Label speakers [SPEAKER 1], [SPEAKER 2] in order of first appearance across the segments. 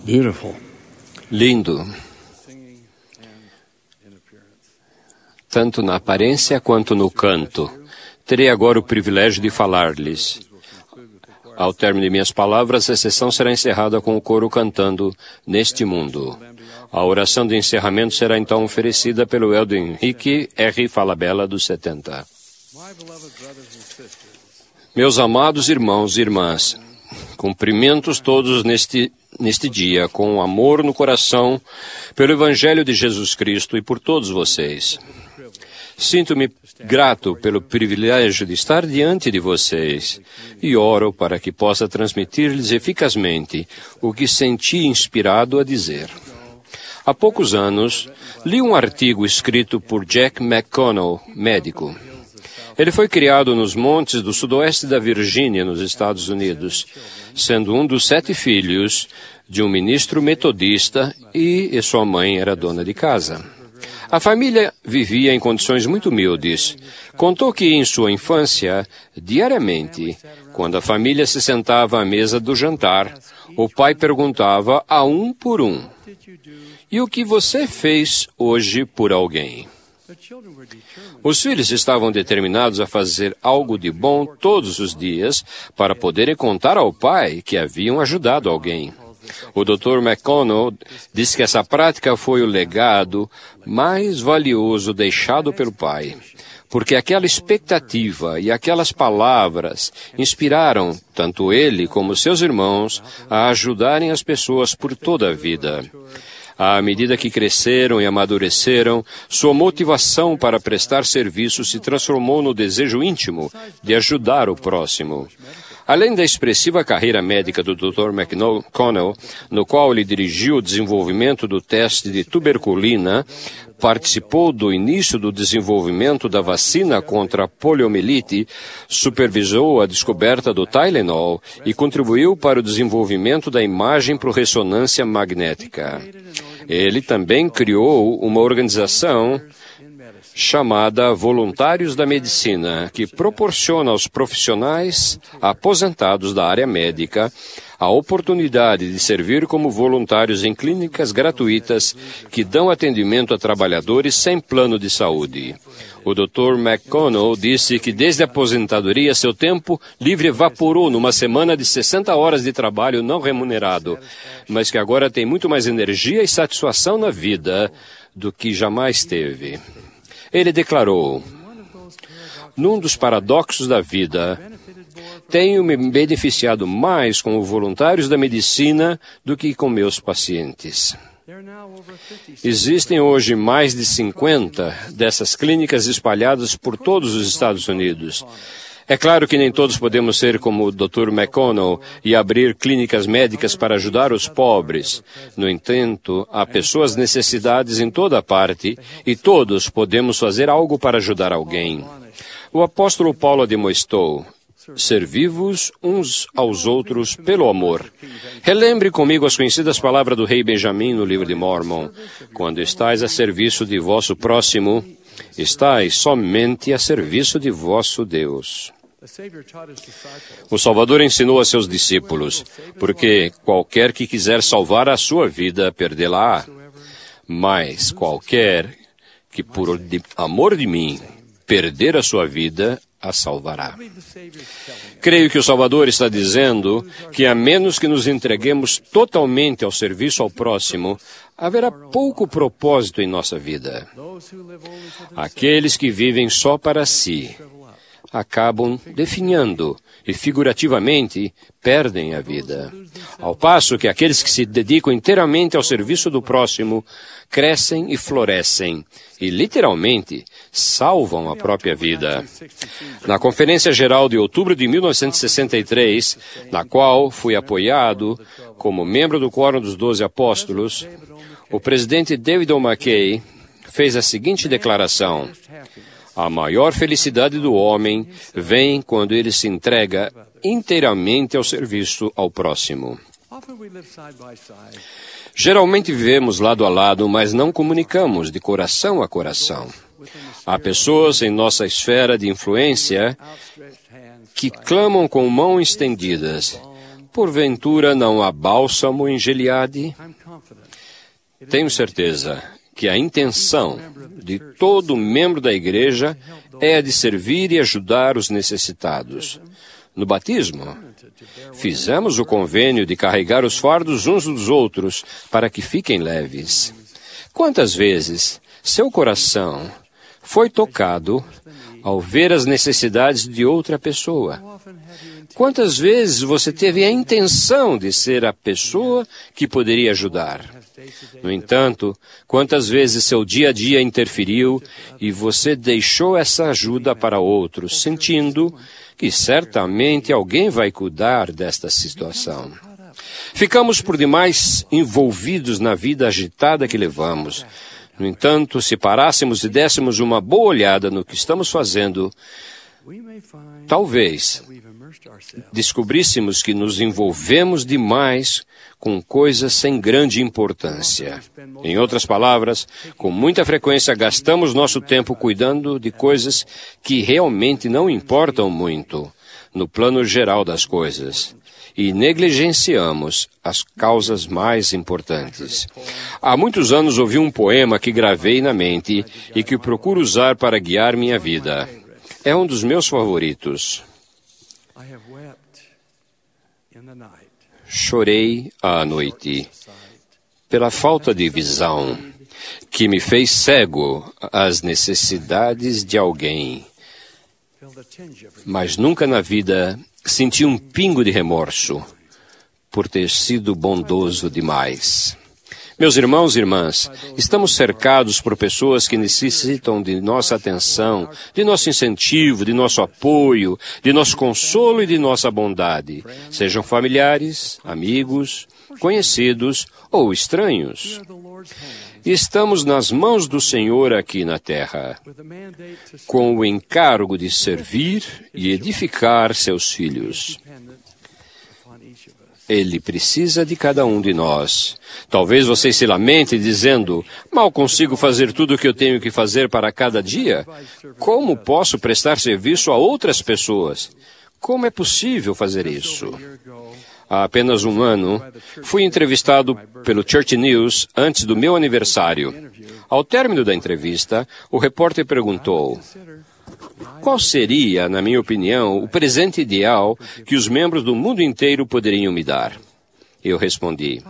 [SPEAKER 1] Beautiful.
[SPEAKER 2] Lindo, tanto na aparência quanto no canto. Terei agora o privilégio de falar-lhes. Ao término de minhas palavras, a sessão será encerrada com o coro cantando Neste Mundo. A oração de encerramento será então oferecida pelo Elder Henrique R. Falabella, dos 70. Meus amados irmãos e irmãs, cumprimentos todos neste dia, com amor no coração, pelo Evangelho de Jesus Cristo e por todos vocês. Sinto-me grato pelo privilégio de estar diante de vocês e oro para que possa transmitir-lhes eficazmente o que senti inspirado a dizer. Há poucos anos, li um artigo escrito por Jack McConnell, médico. Ele foi criado nos montes do sudoeste da Virgínia, nos Estados Unidos, sendo um dos 7 filhos de um ministro metodista e sua mãe era dona de casa. A família vivia em condições muito humildes. Contou que em sua infância, diariamente, quando a família se sentava à mesa do jantar, o pai perguntava a um por um: "E o que você fez hoje por alguém?" Os filhos estavam determinados a fazer algo de bom todos os dias para poderem contar ao pai que haviam ajudado alguém. O Dr. McConnell disse que essa prática foi o legado mais valioso deixado pelo pai, porque aquela expectativa e aquelas palavras inspiraram tanto ele como seus irmãos a ajudarem as pessoas por toda a vida. À medida que cresceram e amadureceram, sua motivação para prestar serviço se transformou no desejo íntimo de ajudar o próximo. Além da expressiva carreira médica do Dr. McConnell, no qual ele dirigiu o desenvolvimento do teste de tuberculina, participou do início do desenvolvimento da vacina contra a poliomielite, supervisou a descoberta do Tylenol e contribuiu para o desenvolvimento da imagem por ressonância magnética. Ele também criou uma organização chamada Voluntários da Medicina, que proporciona aos profissionais aposentados da área médica a oportunidade de servir como voluntários em clínicas gratuitas que dão atendimento a trabalhadores sem plano de saúde. O Dr. McConnell disse que desde a aposentadoria seu tempo livre evaporou numa semana de 60 horas de trabalho não remunerado, mas que agora tem muito mais energia e satisfação na vida do que jamais teve. Ele declarou: "Num dos paradoxos da vida, tenho me beneficiado mais com os voluntários da medicina do que com meus pacientes." Existem hoje mais de 50 dessas clínicas espalhadas por todos os Estados Unidos. É claro que nem todos podemos ser como o Dr. McConnell e abrir clínicas médicas para ajudar os pobres. No entanto, há pessoas necessitadas em toda parte e todos podemos fazer algo para ajudar alguém. O apóstolo Paulo admoestou: "Servi-vos uns aos outros pelo amor." Relembre comigo as conhecidas palavras do rei Benjamim no livro de Mormon: "Quando estais a serviço de vosso próximo, estais somente a serviço de vosso Deus." O Salvador ensinou a seus discípulos: "Porque qualquer que quiser salvar a sua vida, perdê-la-á. Mas qualquer que por amor de mim perder a sua vida, a salvará." Creio que o Salvador está dizendo que, a menos que nos entreguemos totalmente ao serviço ao próximo, haverá pouco propósito em nossa vida. Aqueles que vivem só para si acabam definhando e, figurativamente, perdem a vida. Ao passo que aqueles que se dedicam inteiramente ao serviço do próximo crescem e florescem e, literalmente, salvam a própria vida. Na Conferência Geral de outubro de 1963, na qual fui apoiado como membro do Quórum dos 12 Apóstolos, o presidente David O. McKay fez a seguinte declaração: "A maior felicidade do homem vem quando ele se entrega inteiramente ao serviço ao próximo." Geralmente vivemos lado a lado, mas não comunicamos de coração a coração. Há pessoas em nossa esfera de influência que clamam com mãos estendidas, Porventura não há bálsamo em Gileade? Tenho certeza que a intenção de todo membro da igreja é a de servir e ajudar os necessitados. No batismo, fizemos o convênio de carregar os fardos uns dos outros para que fiquem leves. Quantas vezes seu coração foi tocado ao ver as necessidades de outra pessoa? Quantas vezes você teve a intenção de ser a pessoa que poderia ajudar? No entanto, quantas vezes seu dia a dia interferiu e você deixou essa ajuda para outros, sentindo que certamente alguém vai cuidar desta situação? Ficamos por demais envolvidos na vida agitada que levamos. No entanto, se parássemos e dessemos uma boa olhada no que estamos fazendo, talvez descobríssemos que nos envolvemos demais com coisas sem grande importância. Em outras palavras, com muita frequência gastamos nosso tempo cuidando de coisas que realmente não importam muito no plano geral das coisas e negligenciamos as causas mais importantes. Há muitos anos ouvi um poema que gravei na mente e que procuro usar para guiar minha vida. É um dos meus favoritos. Chorei à noite pela falta de visão que me fez cego às necessidades de alguém. Mas nunca na vida senti um pingo de remorso por ter sido bondoso demais. Meus irmãos e irmãs, estamos cercados por pessoas que necessitam de nossa atenção, de nosso incentivo, de nosso apoio, de nosso consolo e de nossa bondade, sejam familiares, amigos, conhecidos ou estranhos. Estamos nas mãos do Senhor aqui na terra, com o encargo de servir e edificar seus filhos. Ele precisa de cada um de nós. Talvez você se lamente dizendo, mal consigo fazer tudo o que eu tenho que fazer para cada dia. Como posso prestar serviço a outras pessoas? Como é possível fazer isso? Há apenas um ano, fui entrevistado pelo Church News antes do meu aniversário. Ao término da entrevista, o repórter perguntou: qual seria, na minha opinião, o presente ideal que os membros do mundo inteiro poderiam me dar? Eu respondi: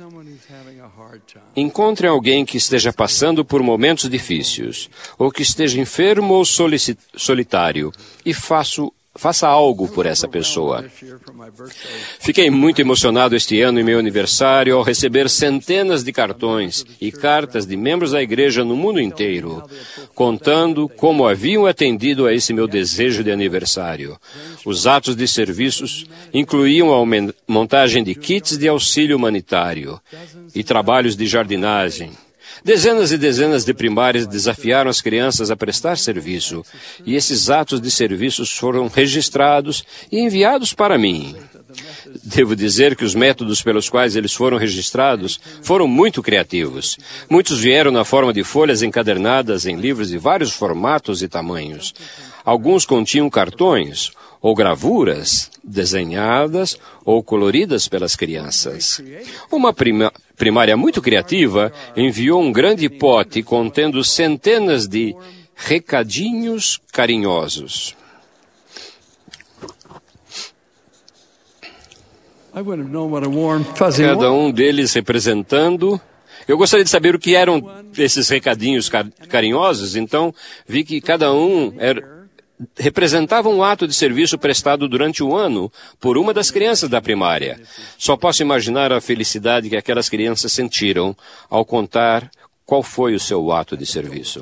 [SPEAKER 2] encontre alguém que esteja passando por momentos difíceis, ou que esteja enfermo ou solitário, e faça algo por essa pessoa. Fiquei muito emocionado este ano em meu aniversário ao receber centenas de cartões e cartas de membros da igreja no mundo inteiro, contando como haviam atendido a esse meu desejo de aniversário. Os atos de serviços incluíam a montagem de kits de auxílio humanitário e trabalhos de jardinagem. Dezenas e dezenas de primárias desafiaram as crianças a prestar serviço, e esses atos de serviços foram registrados e enviados para mim. Devo dizer que os métodos pelos quais eles foram registrados foram muito criativos. Muitos vieram na forma de folhas encadernadas em livros de vários formatos e tamanhos. Alguns continham cartões ou gravuras desenhadas ou coloridas pelas crianças. Uma primária muito criativa enviou um grande pote contendo centenas de recadinhos carinhosos. Cada um deles representando... Eu gostaria de saber o que eram esses recadinhos carinhosos, então vi que cada um representava um ato de serviço prestado durante o ano por uma das crianças da primária. Só posso imaginar a felicidade que aquelas crianças sentiram ao contar qual foi o seu ato de serviço.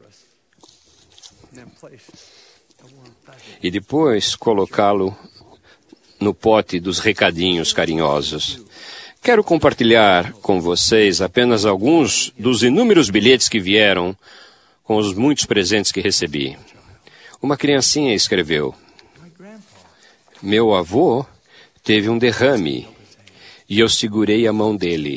[SPEAKER 2] E depois colocá-lo no pote dos recadinhos carinhosos. Quero compartilhar com vocês apenas alguns dos inúmeros bilhetes que vieram com os muitos presentes que recebi. Uma criancinha escreveu: meu avô teve um derrame e eu segurei a mão dele.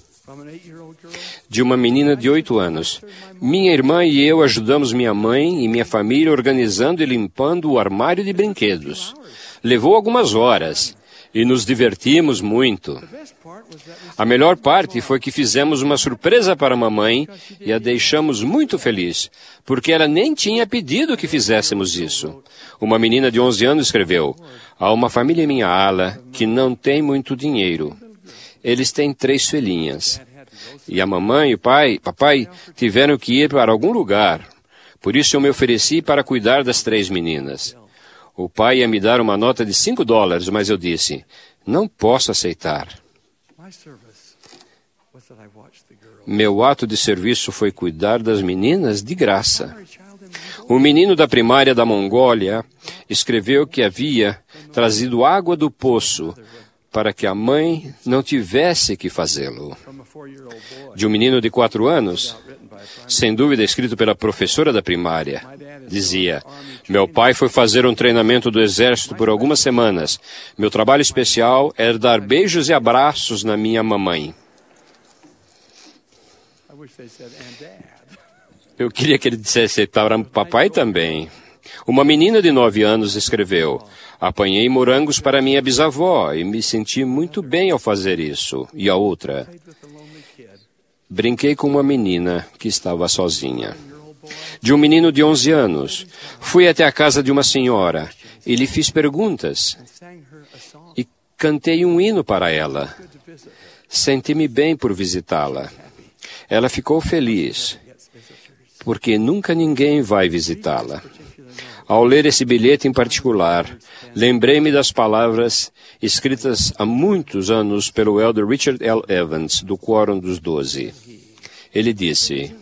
[SPEAKER 2] De uma menina de 8 anos. Minha irmã e eu ajudamos minha mãe e minha família organizando e limpando o armário de brinquedos. Levou algumas horas. e nos divertimos muito. A melhor parte foi que fizemos uma surpresa para a mamãe e a deixamos muito feliz, porque ela nem tinha pedido que fizéssemos isso. Uma menina de 11 anos escreveu: há uma família em minha ala que não tem muito dinheiro. Eles têm 3 filhinhas. E a mamãe e o papai tiveram que ir para algum lugar. Por isso eu me ofereci para cuidar das 3 meninas. O pai ia me dar uma nota de $5, mas eu disse: não posso aceitar. Meu ato de serviço foi cuidar das meninas de graça. Um menino da primária da Mongólia escreveu que havia trazido água do poço para que a mãe não tivesse que fazê-lo. De um menino de 4 anos, sem dúvida escrito pela professora da primária, dizia: meu pai foi fazer um treinamento do exército por algumas semanas. Meu trabalho especial era dar beijos e abraços na minha mamãe. Eu queria que ele dissesse para o papai também. Uma menina de 9 anos escreveu: apanhei morangos para minha bisavó e me senti muito bem ao fazer isso. E a outra: brinquei com uma menina que estava sozinha. De um menino de 11 anos, fui até a casa de uma senhora e lhe fiz perguntas. E cantei um hino para ela. Senti-me bem por visitá-la. Ela ficou feliz, porque nunca ninguém vai visitá-la. Ao ler esse bilhete em particular, lembrei-me das palavras escritas há muitos anos pelo elder Richard L. Evans, do Quórum dos 12. Ele disse: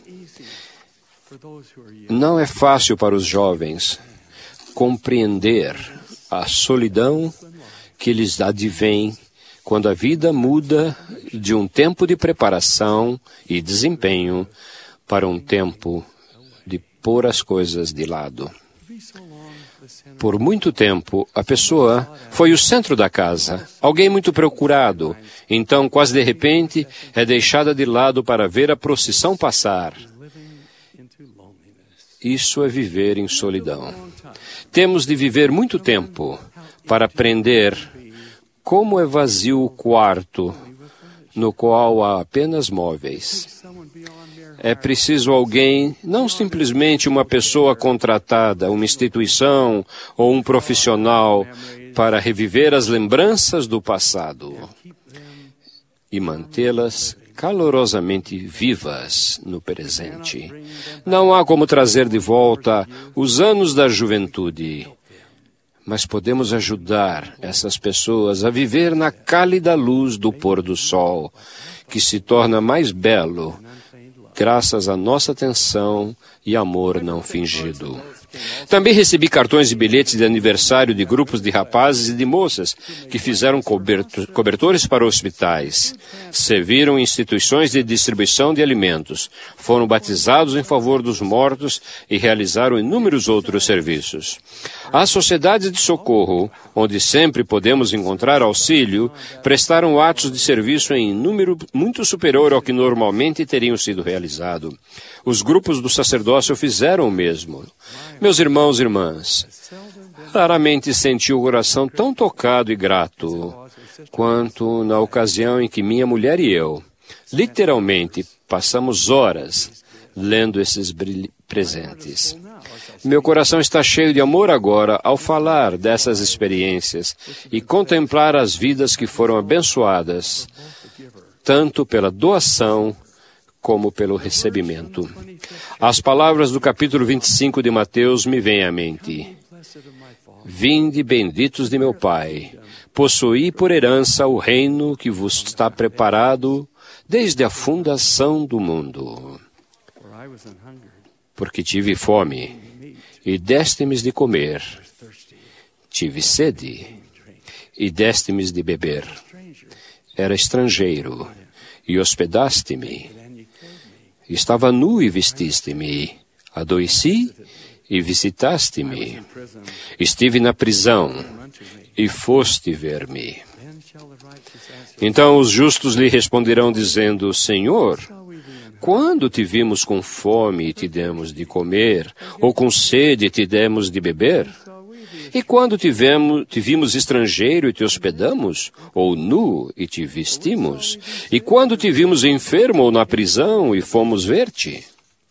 [SPEAKER 2] não é fácil para os jovens compreender a solidão que lhes advém quando a vida muda de um tempo de preparação e desempenho para um tempo de pôr as coisas de lado. Por muito tempo, a pessoa foi o centro da casa, alguém muito procurado. Então, quase de repente, é deixada de lado para ver a procissão passar. Isso é viver em solidão. Temos de viver muito tempo para aprender como é vazio o quarto no qual há apenas móveis. É preciso alguém, não simplesmente uma pessoa contratada, uma instituição ou um profissional, para reviver as lembranças do passado e mantê-las calorosamente vivas no presente. Não há como trazer de volta os anos da juventude, mas podemos ajudar essas pessoas a viver na cálida luz do pôr do sol, que se torna mais belo graças à nossa atenção e amor não fingido. Também recebi cartões e bilhetes de aniversário de grupos de rapazes e de moças que fizeram cobertores para hospitais, serviram em instituições de distribuição de alimentos, foram batizados em favor dos mortos e realizaram inúmeros outros serviços. As sociedades de socorro, onde sempre podemos encontrar auxílio, prestaram atos de serviço em número muito superior ao que normalmente teriam sido realizado. Os grupos do sacerdócio fizeram o mesmo. Meus irmãos e irmãs, raramente senti o coração tão tocado e grato quanto na ocasião em que minha mulher e eu, literalmente, passamos horas lendo esses presentes. Meu coração está cheio de amor agora ao falar dessas experiências e contemplar as vidas que foram abençoadas, tanto pela doação como pelo recebimento. As palavras do capítulo 25 de Mateus me vêm à mente. Vinde, benditos de meu Pai, possuí por herança o reino que vos está preparado desde a fundação do mundo. Porque tive fome, e deste-me de comer. Tive sede, e deste-me de beber. Era estrangeiro, e hospedaste-me. Estava nu e vestiste-me. Adoeci e visitaste-me. Estive na prisão e foste ver-me. Então os justos lhe responderão dizendo: Senhor, quando te vimos com fome e te demos de comer, ou com sede e te demos de beber? E quando te vimos estrangeiro e te hospedamos, ou nu e te vestimos? E quando te vimos enfermo ou na prisão e fomos ver-te?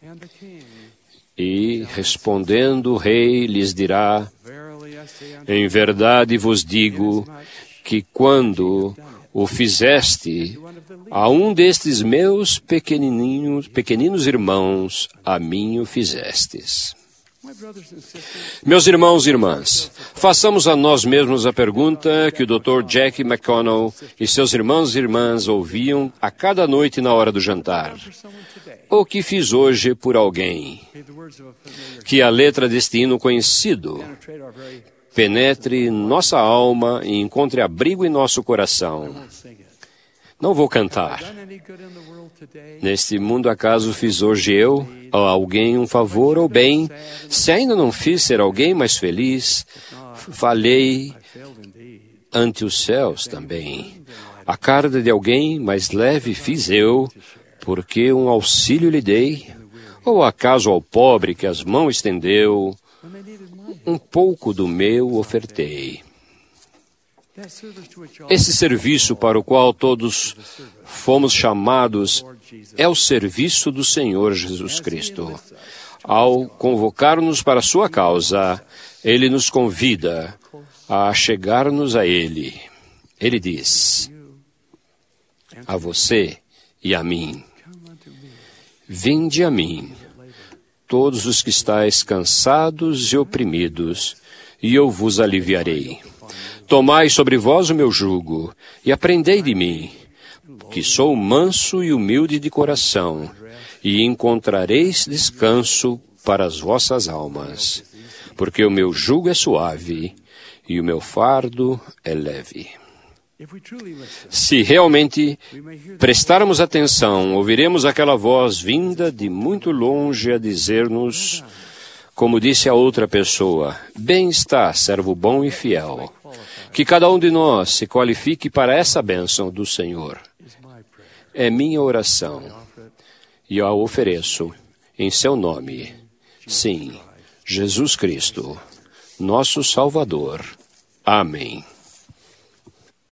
[SPEAKER 2] E, respondendo o rei, lhes dirá: em verdade vos digo que quando o fizeste a um destes meus pequeninos irmãos, a mim o fizestes. Meus irmãos e irmãs, façamos a nós mesmos a pergunta que o Dr. Jack McConnell e seus irmãos e irmãs ouviam a cada noite na hora do jantar. O que fiz hoje por alguém? Que a letra deste hino conhecido penetre nossa alma e encontre abrigo em nosso coração. Não vou cantar. Neste mundo, acaso fiz hoje eu a alguém um favor ou bem? Se ainda não fiz ser alguém mais feliz, falhei ante os céus também. A carga de alguém mais leve fiz eu, porque um auxílio lhe dei? Ou acaso ao pobre que as mãos estendeu, um pouco do meu ofertei? Esse serviço para o qual todos fomos chamados é o serviço do Senhor Jesus Cristo. Ao convocar-nos para a sua causa, Ele nos convida a chegar-nos a Ele. Ele diz a você e a mim: vinde a mim, todos os que estáis cansados e oprimidos, e eu vos aliviarei. Tomai sobre vós o meu jugo, e aprendei de mim, que sou manso e humilde de coração, e encontrareis descanso para as vossas almas, porque o meu jugo é suave, e o meu fardo é leve. Se realmente prestarmos atenção, ouviremos aquela voz vinda de muito longe a dizer-nos, como disse a outra pessoa: bem está, servo bom e fiel. Que cada um de nós se qualifique para essa bênção do Senhor. É minha oração e eu a ofereço em seu nome. Sim, Jesus Cristo, nosso Salvador. Amém.